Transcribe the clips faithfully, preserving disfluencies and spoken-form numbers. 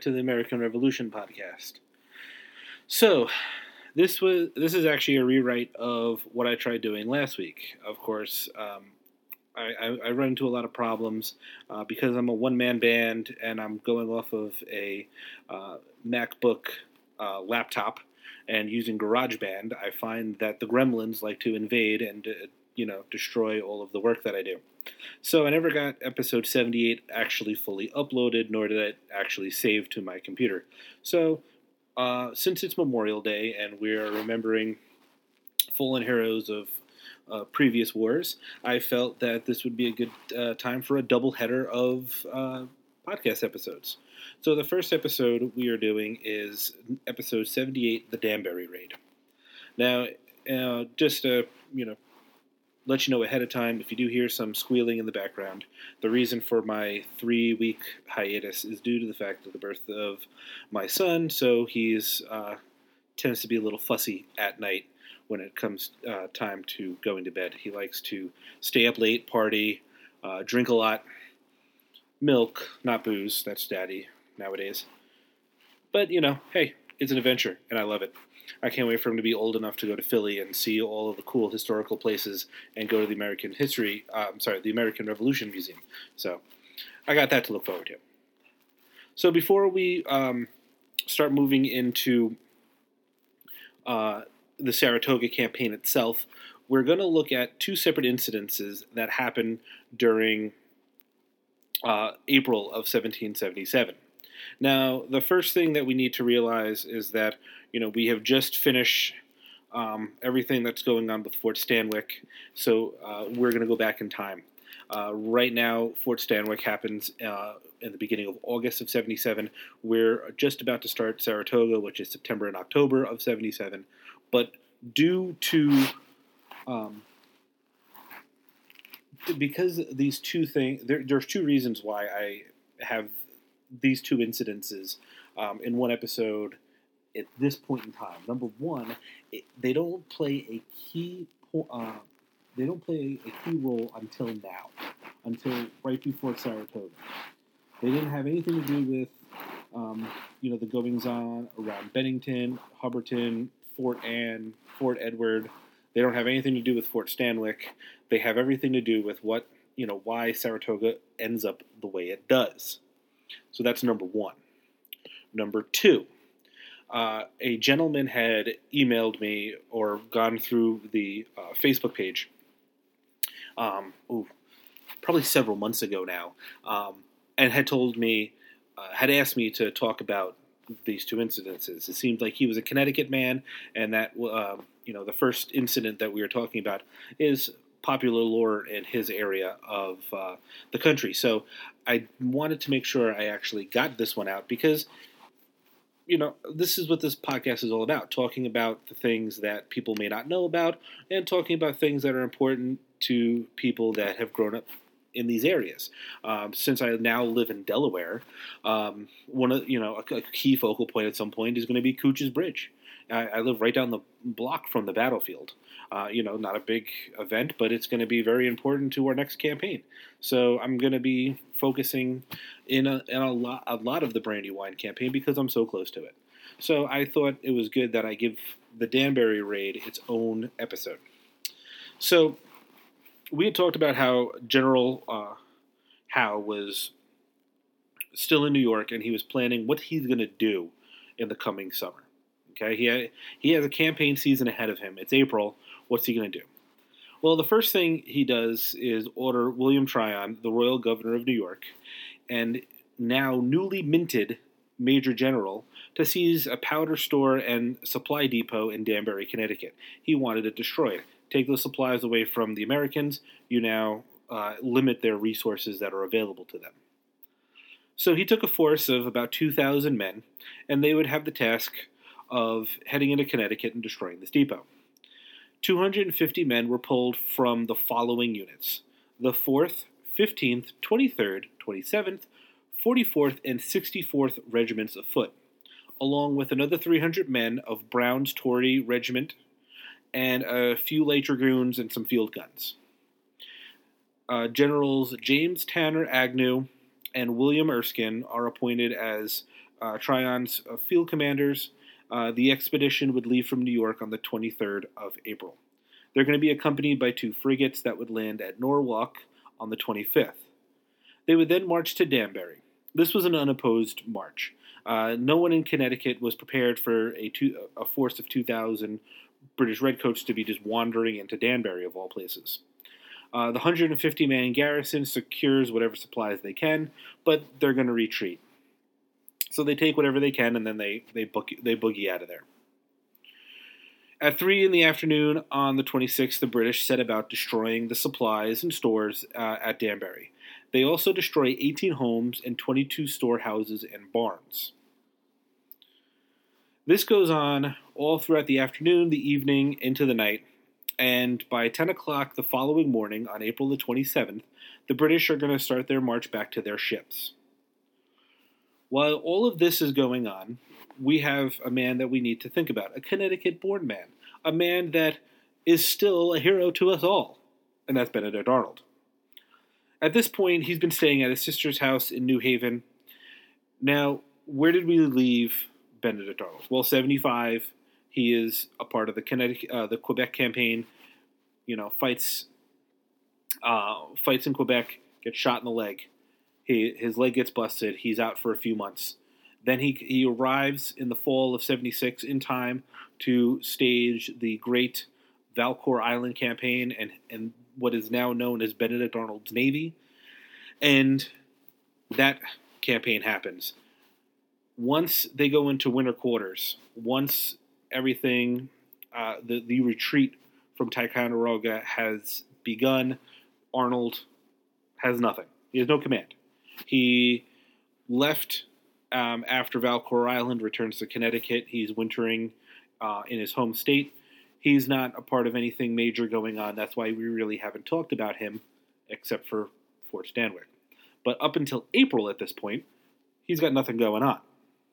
to the American Revolution podcast. So, this was this is actually a rewrite of what I tried doing last week. Of course, um, I, I, I run into a lot of problems uh, because I'm a one-man band and I'm going off of a uh, MacBook uh, laptop and using GarageBand. I find that the gremlins like to invade and uh, you know destroy all of the work that I do. So I never got episode seventy-eight actually fully uploaded, nor did it actually save to my computer. So uh, since it's Memorial Day and we're remembering fallen heroes of uh, previous wars, I felt that this would be a good uh, time for a double header of uh, podcast episodes. So the first episode we are doing is episode seventy-eight, The Danbury Raid. Now, uh, just to, you know, let you know ahead of time, if you do hear some squealing in the background, the reason for my three-week hiatus is due to the fact of the birth of my son, so he's uh, tends to be a little fussy at night when it comes uh, time to going to bed. He likes to stay up late, party, uh, drink a lot, milk, not booze, that's daddy nowadays. But, you know, hey, it's an adventure, and I love it. I can't wait for him to be old enough to go to Philly and see all of the cool historical places and go to the American History, uh, I'm sorry, the American Revolution Museum. So I got that to look forward to. So before we um, start moving into uh, the Saratoga campaign itself, we're going to look at two separate incidences that happened during uh, April of seventeen seventy-seven. Now, the first thing that we need to realize is that, you know, we have just finished um, everything that's going on with Fort Stanwix, so uh, we're going to go back in time. Uh, right now, Fort Stanwix happens uh, in the beginning of August of seventy-seven. We're just about to start Saratoga, which is September and October of seventy-seven. But due to, um, because these two things, there, there's two reasons why I have these two incidences um, in one episode at this point in time. Number one, it, they don't play a key po- uh, they don't play a key role until now, until right before Saratoga. They didn't have anything to do with um, you know the goings on around Bennington, Hubbardton, Fort Anne, Fort Edward. They don't have anything to do with Fort Stanwix. They have everything to do with what you know why Saratoga ends up the way it does. So that's number one. Number two, uh, a gentleman had emailed me or gone through the uh, Facebook page, um, ooh, probably several months ago now, um, and had told me, uh, had asked me to talk about these two incidences. It seemed like he was a Connecticut man, and that uh, you know the first incident that we were talking about is popular lore in his area of uh, the country. So I wanted to make sure I actually got this one out because, you know, this is what this podcast is all about, talking about the things that people may not know about and talking about things that are important to people that have grown up in these areas. Um, since I now live in Delaware, um, one of, you know, a, a key focal point at some point is going to be Cooch's Bridge. I, I live right down the block from the battlefield. Uh, you know, not a big event, but it's going to be very important to our next campaign. So I'm going to be focusing in a, in a lot, a lot of the Brandywine campaign because I'm so close to it. So I thought it was good that I give the Danbury Raid its own episode. So we had talked about how General uh, Howe was still in New York and he was planning what he's going to do in the coming summer. Okay, he ha- he has a campaign season ahead of him. It's April. What's he going to do? Well, the first thing he does is order William Tryon, the Royal Governor of New York, and now newly minted Major General, to seize a powder store and supply depot in Danbury, Connecticut. He wanted it destroyed. Take those supplies away from the Americans. You now uh, limit their resources that are available to them. So he took a force of about two thousand men, and they would have the task of heading into Connecticut and destroying this depot. two hundred fifty men were pulled from the following units: the fourth, fifteenth, twenty-third, twenty-seventh, forty-fourth, and sixty-fourth Regiments of Foot, along with another three hundred men of Brown's Tory Regiment and a few light dragoons and some field guns. Uh, Generals James Tanner Agnew and William Erskine are appointed as uh, Tryon's uh, field commanders, uh, the expedition would leave from New York on the twenty-third of April. They're going to be accompanied by two frigates that would land at Norwalk on the twenty-fifth. They would then march to Danbury. This was an unopposed march. Uh, no one in Connecticut was prepared for a, two, a force of two thousand British redcoats to be just wandering into Danbury, of all places. Uh, the one hundred fifty man garrison secures whatever supplies they can, but they're going to retreat. So they take whatever they can, and then they, they, book, they boogie out of there. At three in the afternoon on the twenty-sixth, the British set about destroying the supplies and stores uh, at Danbury. They also destroy eighteen homes and twenty-two storehouses and barns. This goes on all throughout the afternoon, the evening, into the night, and by ten o'clock the following morning, on April the twenty-seventh, the British are going to start their march back to their ships. While all of this is going on, we have a man that we need to think about, a Connecticut-born man, a man that is still a hero to us all, and that's Benedict Arnold. At this point, he's been staying at his sister's house in New Haven. Now, where did we leave Benedict Arnold? Well, seventy-five, he is a part of the Connecticut, uh, the Quebec campaign, you know, fights, uh, fights in Quebec, gets shot in the leg. He, his leg gets busted. He's out for a few months. Then he he arrives in the fall of seventy-six in time to stage the great Valcour Island campaign and, and what is now known as Benedict Arnold's Navy. And that campaign happens. Once they go into winter quarters, once everything, uh, the, the retreat from Ticonderoga has begun, Arnold has nothing. He has no command. He left um, after Valcour Island, returns to Connecticut. He's wintering uh, in his home state. He's not a part of anything major going on. That's why we really haven't talked about him, except for Fort Stanwix. But up until April at this point, he's got nothing going on.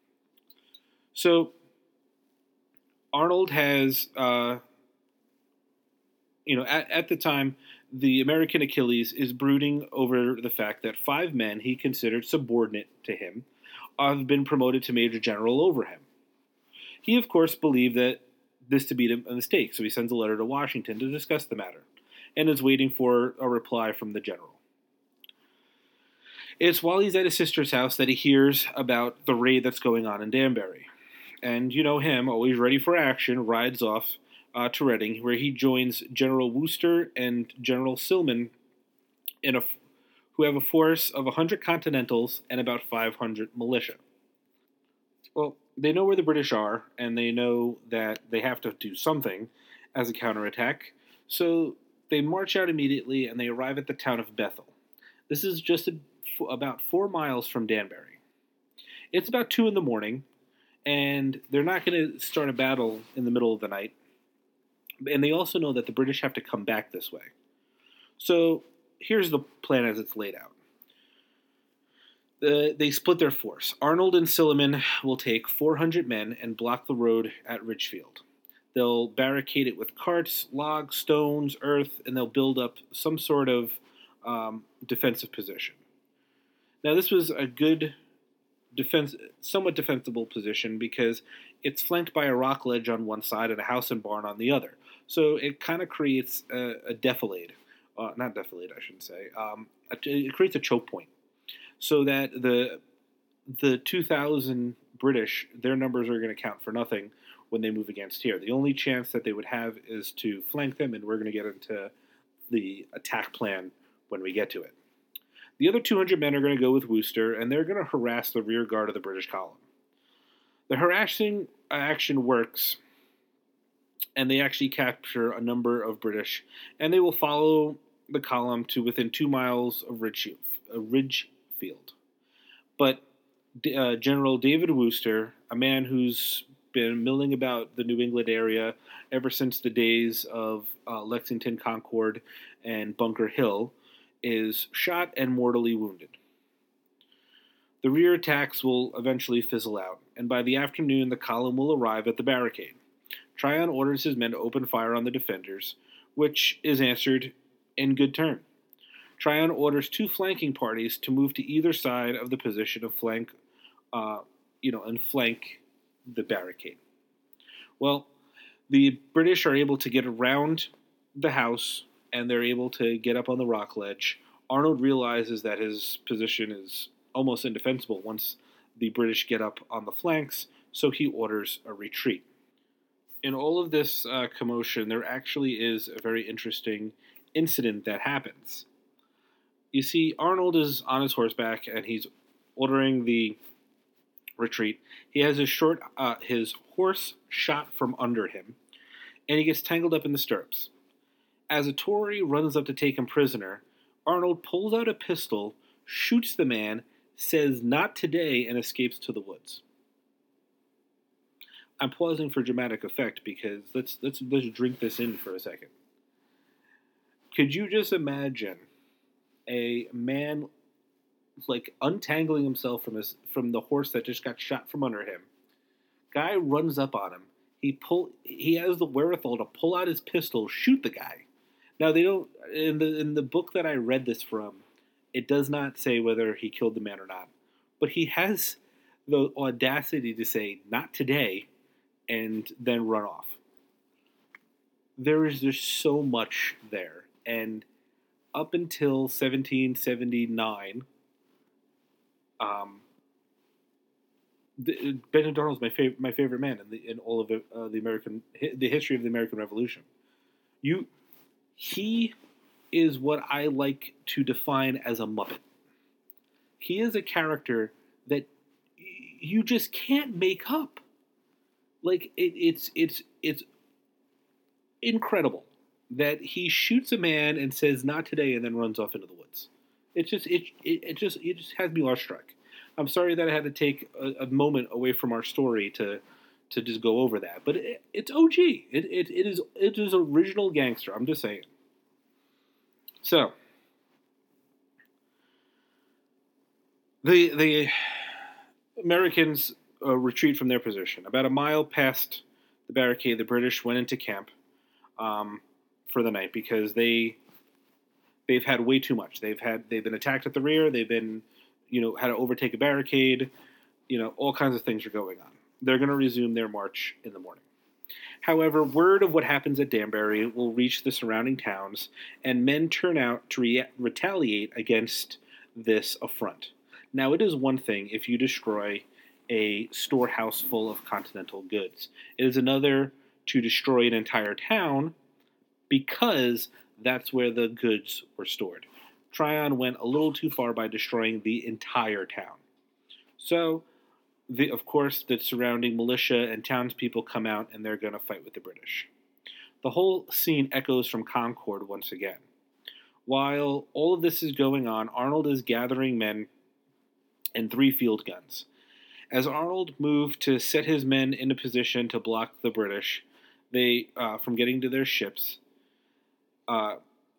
So Arnold has, uh, you know, at, at the time, the American Achilles is brooding over the fact that five men he considered subordinate to him have been promoted to Major General over him. He, of course, believed that this to be a mistake, so he sends a letter to Washington to discuss the matter, and is waiting for a reply from the general. It's while he's at his sister's house that he hears about the raid that's going on in Danbury. And you know him, always ready for action, rides off uh, to Reading, where he joins General Wooster and General Silman, in a, who have a force of one hundred Continentals and about five hundred militia. Well, they know where the British are, and they know that they have to do something as a counterattack, so they march out immediately and they arrive at the town of Bethel. This is just a, about four miles from Danbury. It's about two in the morning, and they're not going to start a battle in the middle of the night. And they also know that the British have to come back this way. So here's the plan as it's laid out. The, they split their force. Arnold and Silliman will take four hundred men and block the road at Ridgefield. They'll barricade it with carts, logs, stones, earth, and they'll build up some sort of um, defensive position. Now, this was a good, defense, somewhat defensible position because it's flanked by a rock ledge on one side and a house and barn on the other. So it kind of creates a, a defilade. Uh, not defilade, I shouldn't say. Um, a, it creates a choke point. So that the the two thousand British, their numbers are going to count for nothing when they move against here. The only chance that they would have is to flank them, and we're going to get into the attack plan when we get to it. The other two hundred men are going to go with Wooster, and they're going to harass the rear guard of the British column. The harassing action works, and they actually capture a number of British, and they will follow the column to within two miles of Ridge, uh, Ridgefield. But uh, General David Wooster, a man who's been milling about the New England area ever since the days of uh, Lexington, Concord, and Bunker Hill, is shot and mortally wounded. The rear attacks will eventually fizzle out, and by the afternoon the column will arrive at the barricade. Tryon orders his men to open fire on the defenders, which is answered in good turn. Tryon orders two flanking parties to move to either side of the position of flank uh, you know, and flank the barricade. Well, the British are able to get around the house, and they're able to get up on the rock ledge. Arnold realizes that his position is almost indefensible once the British get up on the flanks, so he orders a retreat. In all of this uh, commotion, there actually is a very interesting incident that happens. You see, Arnold is on his horseback, and he's ordering the retreat. He has his short, uh, his horse shot from under him, and he gets tangled up in the stirrups. As a Tory runs up to take him prisoner, Arnold pulls out a pistol, shoots the man, says "not today," and escapes to the woods. I'm pausing for dramatic effect because let's let's let's drink this in for a second. Could you just imagine a man like untangling himself from his from the horse that just got shot from under him? Guy runs up on him. He pull he has the wherewithal to pull out his pistol, shoot the guy. Now they don't in the in the book that I read this from, it does not say whether he killed the man or not. But he has the audacity to say "not today" and then run off. There is just so much there. And up until seventeen seventy-nine, um, the, Benjamin Arnold is my favorite, my favorite man in the in all of uh, the American the history of the American Revolution. You, he is what I like to define as a Muppet. He is a character that you just can't make up. Like it, it's it's it's incredible that he shoots a man and says "not today" and then runs off into the woods. It's just it it, it just it just has me awestruck. I'm sorry that I had to take a, a moment away from our story to to just go over that, but it, it's O G. It, it it is it is original gangster. I'm just saying. So the the Americans uh, retreat from their position. About a mile past the barricade, the British went into camp um, for the night because they they've had way too much. They've had they've been attacked at the rear. They've been you know had to overtake a barricade. You know all kinds of things are going on. They're going to resume their march in the morning. However, word of what happens at Danbury will reach the surrounding towns, and men turn out to re- retaliate against this affront. Now, it is one thing if you destroy a storehouse full of continental goods. It is another to destroy an entire town because that's where the goods were stored. Tryon went a little too far by destroying the entire town. So, the, of course, the surrounding militia and townspeople come out and they're going to fight with the British. The whole scene echoes from Concord once again. While all of this is going on, Arnold is gathering men and three field guns. As Arnold moved to set his men in a position to block the British they uh, from getting to their ships, uh,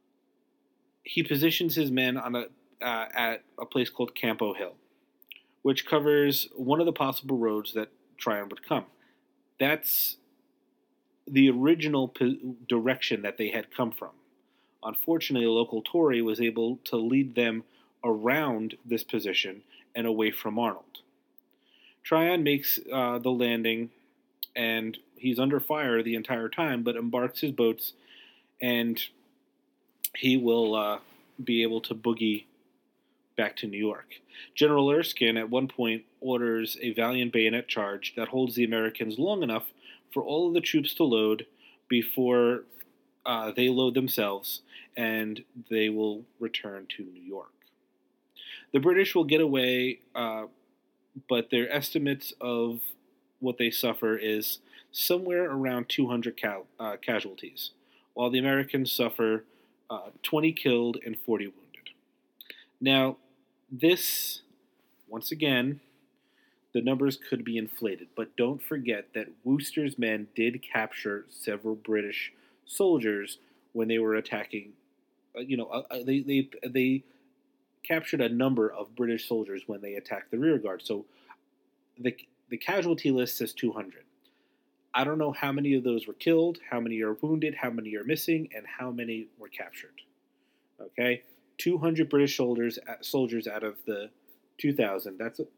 he positions his men on a uh, at a place called Campo Hill, which covers one of the possible roads that Tryon would come. That's the original po- direction that they had come from. Unfortunately, a local Tory was able to lead them around this position and away from Arnold. Tryon makes uh, the landing, and he's under fire the entire time, but embarks his boats, and he will uh, be able to boogie back to New York. General Erskine at one point orders a valiant bayonet charge that holds the Americans long enough for all of the troops to load before uh, they load themselves, and they will return to New York. The British will get away, uh, but their estimates of what they suffer is somewhere around two hundred cal- uh, casualties, while the Americans suffer uh, twenty killed and forty wounded. Now, this, once again, the numbers could be inflated, but don't forget that Wooster's men did capture several British soldiers when they were attacking. Uh, you know, uh, they they they captured a number of British soldiers when they attacked the rearguard. So the the casualty list says two hundred. I don't know how many of those were killed, how many are wounded, how many are missing, and how many were captured. Okay, two hundred British soldiers soldiers out of the two thousand. That's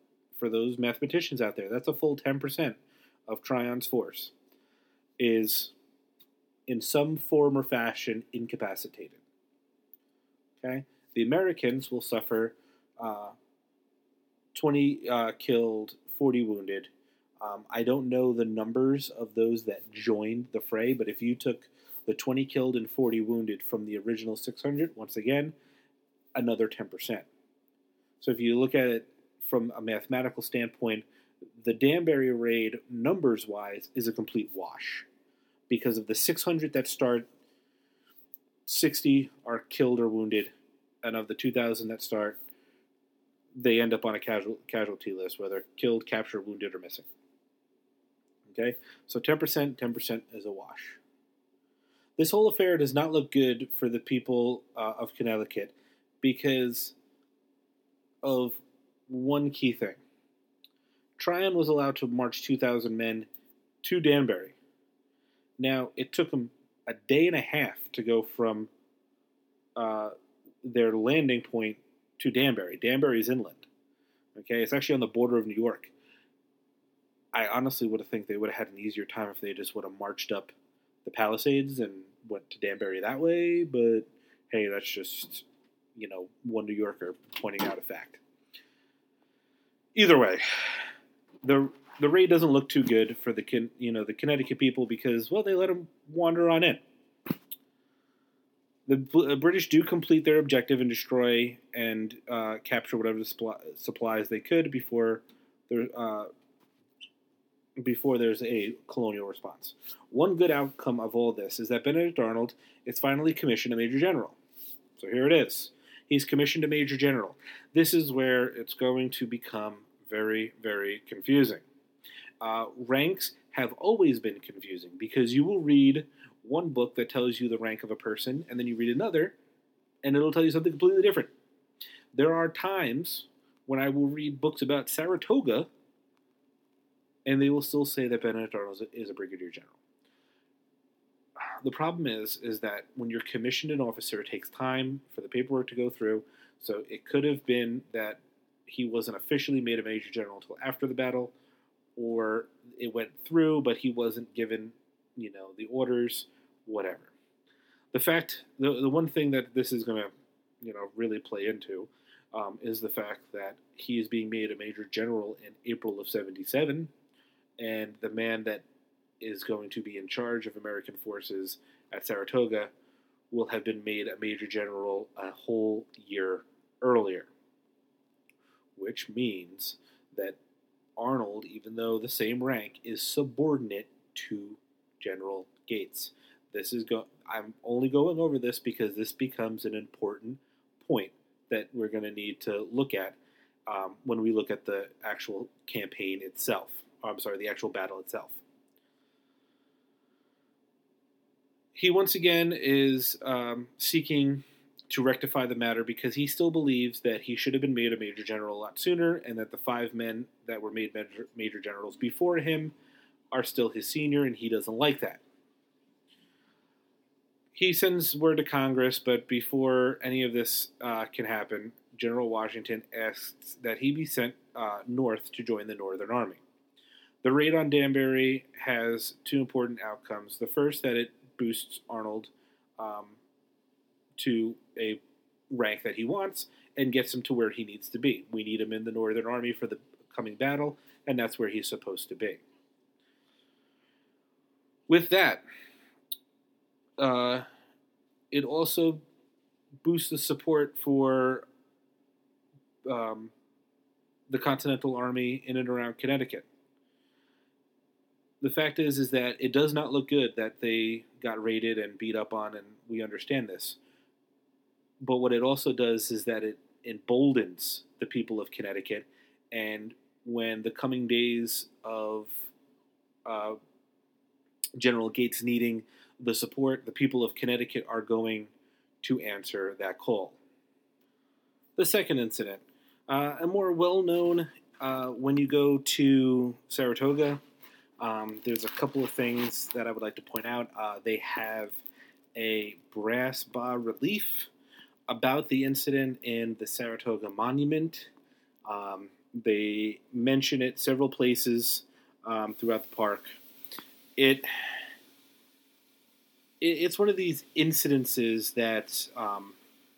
for those mathematicians out there, that's a full ten percent of Tryon's force is in some form or fashion incapacitated. Okay? The Americans will suffer uh, twenty uh, killed, forty wounded. Um, I don't know the numbers of those that joined the fray, but if you took the twenty killed and forty wounded from the original six hundred, once again, another ten percent. So if you look at it from a mathematical standpoint, the Danbury raid, numbers-wise, is a complete wash. Because of the six hundred that start, sixty are killed or wounded, and of the two thousand that start, they end up on a casual, casualty list, whether killed, captured, wounded, or missing. Okay? So ten percent, ten percent is a wash. This whole affair does not look good for the people uh, of Connecticut because of one key thing. Tryon was allowed to march two thousand men to Danbury. Now, it took them a day and a half to go from uh, their landing point to Danbury. Danbury is inland. Okay, it's actually on the border of New York. I honestly would have think they would have had an easier time if they just would have marched up the Palisades and went to Danbury that way, but hey, that's just, you know, one New Yorker pointing out a fact. Either way, the the raid doesn't look too good for the you know the Connecticut people because, well, they let them wander on in. The British do complete their objective and destroy and uh, capture whatever the supplies they could before there, uh, before there's a colonial response. One good outcome of all this is that Benedict Arnold is finally commissioned a Major General. So here it is. He's commissioned a Major General. This is where it's going to become very, very confusing. Uh, ranks have always been confusing because you will read one book that tells you the rank of a person, and then you read another, and it'll tell you something completely different. There are times when I will read books about Saratoga, and they will still say that Benedict Arnold is a brigadier general. The problem is, is that when you're commissioned an officer, it takes time for the paperwork to go through, so it could have been that he wasn't officially made a major general until after the battle, or it went through, but he wasn't given, you know, the orders, whatever. The fact, the, the one thing that this is going to, you know, really play into um, is the fact that he is being made a major general in April of seventy-seven, and the man that is going to be in charge of American forces at Saratoga will have been made a major general a whole year earlier, which means that Arnold, even though the same rank, is subordinate to General Gates. This is go- I'm only going over this because this becomes an important point that we're going to need to look at um, when we look at the actual campaign itself. Oh, I'm sorry, the actual battle itself. He once again is um, seeking to rectify the matter because he still believes that he should have been made a major general a lot sooner and that the five men that were made major, major generals before him are still his senior, and he doesn't like that. He sends word to Congress, but before any of this uh, can happen, General Washington asks that he be sent uh, north to join the Northern Army. The raid on Danbury has two important outcomes. The first, that it boosts Arnold um, to a rank that he wants and gets him to where he needs to be. We need him in the Northern Army for the coming battle, and that's where he's supposed to be. With that, uh, it also boosts the support for um, the Continental Army in and around Connecticut. The fact is, is that it does not look good that they got raided and beat up on, and we understand this. But what it also does is that it emboldens the people of Connecticut, and when the coming days of uh, General Gates needing the support, the people of Connecticut are going to answer that call. The second incident, uh, a more well-known, uh, when you go to Saratoga, um, there's a couple of things that I would like to point out. Uh, they have a brass bas-relief about the incident in the Saratoga Monument. Um, They mention it several places um, throughout the park. It, it it's one of these incidences that um,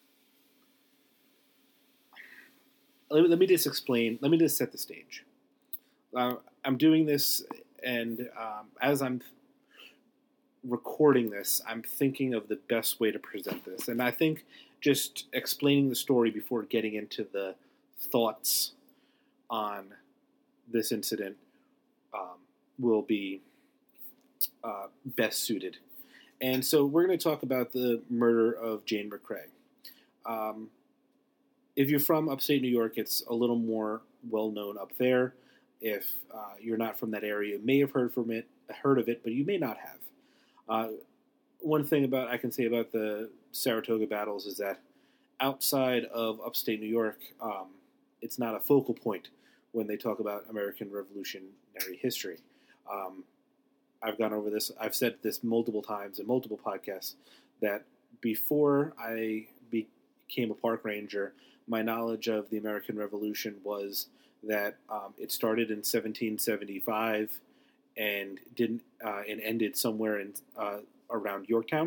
let, me, let me just explain. Let me just set the stage. Uh, I'm doing this, and um, as I'm recording this, I'm thinking of the best way to present this, and I think just explaining the story before getting into the thoughts on this incident um, will be uh, best suited. And so we're going to talk about the murder of Jane McCrae. Um, if you're from upstate New York, it's a little more well known up there. If uh, you're not from that area, you may have heard from it, heard of it, but you may not have. Uh, one thing about I can say about the Saratoga battles is that outside of upstate New York, um, it's not a focal point when they talk about American Revolutionary history. Um, I've gone over this. I've said this multiple times in multiple podcasts that before I became a park ranger, my knowledge of the American Revolution was that um, it started in seventeen seventy-five and didn't uh, and ended somewhere in uh, around Yorktown,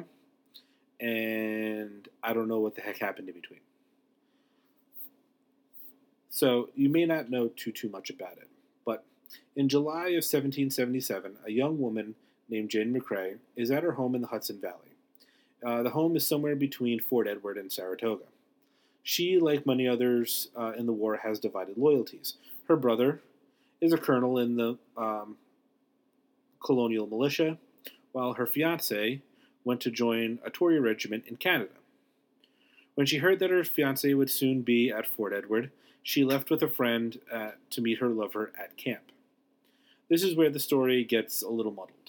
and I don't know what the heck happened in between. So you may not know too too much about it, but in July of seventeen seventy-seven, a young woman named Jane McCrae is at her home in the Hudson Valley. Uh, the home is somewhere between Fort Edward and Saratoga. She, like many others uh, in the war, has divided loyalties. Her brother is a colonel in the um, colonial militia, while her fiancé went to join a Tory regiment in Canada. When she heard that her fiancé would soon be at Fort Edward, she left with a friend uh, to meet her lover at camp. This is where the story gets a little muddled.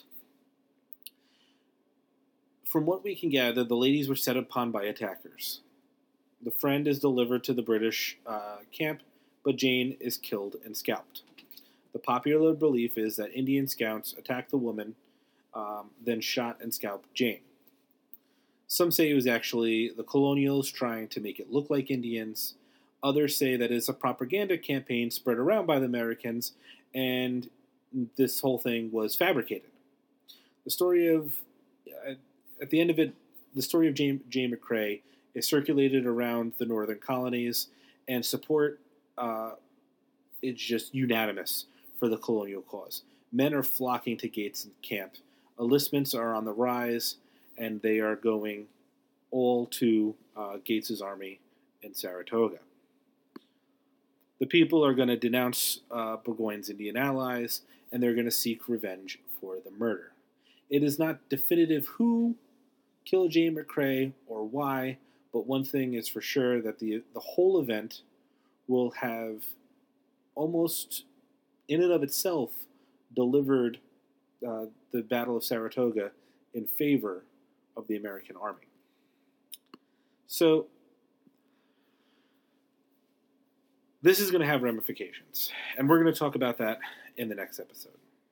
From what we can gather, the ladies were set upon by attackers. The friend is delivered to the British uh, camp, but Jane is killed and scalped. The popular belief is that Indian scouts attacked the woman, um, then shot and scalped Jane. Some say it was actually the colonials trying to make it look like Indians. Others say that it's a propaganda campaign spread around by the Americans, and this whole thing was fabricated. The story of, uh, at the end of it, the story of Jane, Jane McCrae is circulated around the northern colonies, and support uh, is just unanimous for the colonial cause. Men are flocking to Gates camp. Enlistments are on the rise, and they are going all to uh, Gates' army in Saratoga. The people are going to denounce uh, Burgoyne's Indian allies, and they're going to seek revenge for the murder. It is not definitive who killed Jane McCrae or why, but one thing is for sure, that the the whole event will have almost, in and of itself, delivered uh, the Battle of Saratoga in favor of the American army. So, this is going to have ramifications, and we're going to talk about that in the next episode.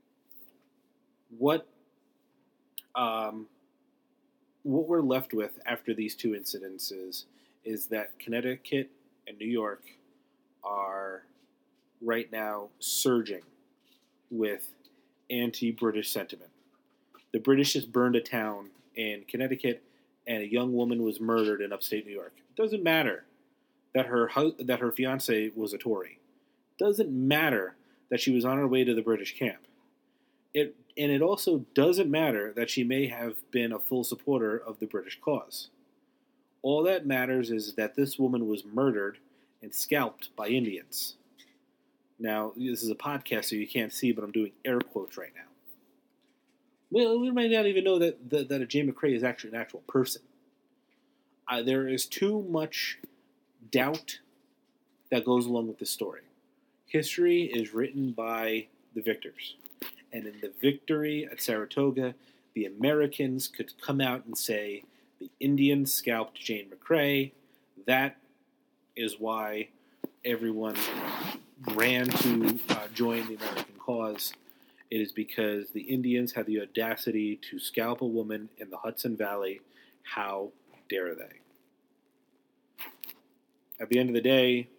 What, um, what we're left with after these two incidences is that Connecticut and New York are right now surging with anti-British sentiment. The British just burned a town in Connecticut, and a young woman was murdered in upstate New York. It doesn't matter that her that her fiancé was a Tory. It doesn't matter that she was on her way to the British camp. It and it also doesn't matter that she may have been a full supporter of the British cause. All that matters is that this woman was murdered and scalped by Indians. Now, this is a podcast, so you can't see, but I'm doing air quotes right now. Well, we might not even know that, that, that a Jane McCrae is actually an actual person. Uh, there is too much doubt that goes along with the story. History is written by the victors. And in the victory at Saratoga, the Americans could come out and say, the Indians scalped Jane McCrae. That is why everyone ran to uh, join the American cause. It is because the Indians had the audacity to scalp a woman in the Hudson Valley. How dare they? At the end of the day,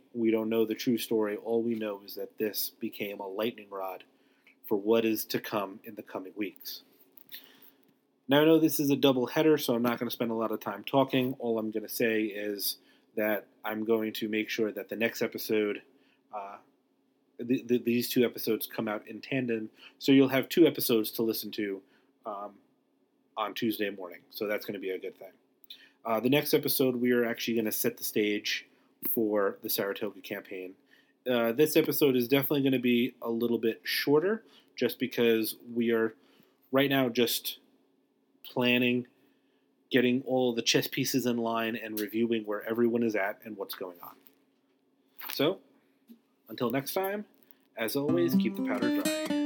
We don't know the true story. All we know is that this became a lightning rod for what is to come in the coming weeks. Now, I know this is a double header, so I'm not going to spend a lot of time talking. All I'm going to say is that I'm going to make sure that the next episode, uh, th- th- these two episodes come out in tandem, so you'll have two episodes to listen to um, on Tuesday morning. So that's going to be a good thing. Uh, the next episode, we are actually going to set the stage for the Saratoga campaign. Uh, this episode is definitely going to be a little bit shorter, just because we are right now just planning, getting all the chess pieces in line, and reviewing where everyone is at and what's going on. So, until next time, as always, keep the powder dry.